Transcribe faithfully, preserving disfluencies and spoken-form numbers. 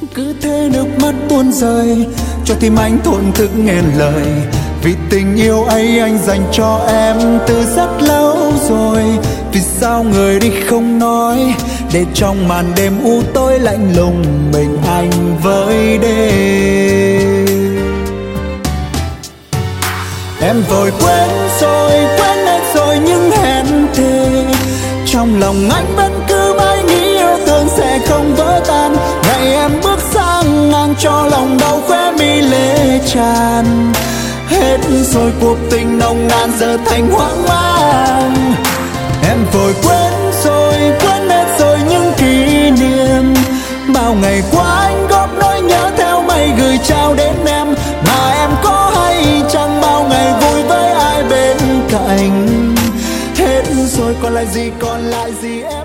Cứ thế nước mắt tuôn rơi, cho tim anh thổn thức nghẹn lời. Vì tình yêu ấy anh dành cho em từ rất lâu rồi. Vì sao người đi không nói, để trong màn đêm u tối lạnh lùng mình anh với đêm. Em vội quên rồi, quên hết rồi những hẹn thề. Trong lòng anh vẫn cứ mãi nghĩ yêu thương sẽ không vỡ tan. Ngày em bước sang ngang cho lòng đau khóe mi lệ tràn. Hết rồi cuộc tình nồng nàn giờ thành hoang mang. Em vội quên rồi, quên hết rồi những kỷ niệm. Bao ngày qua anh góp nỗi nhớ theo mây gửi trao đến em. Mà em có hay chẳng bao ngày vui với ai bên cạnh. Hết rồi còn lại gì, còn lại gì em.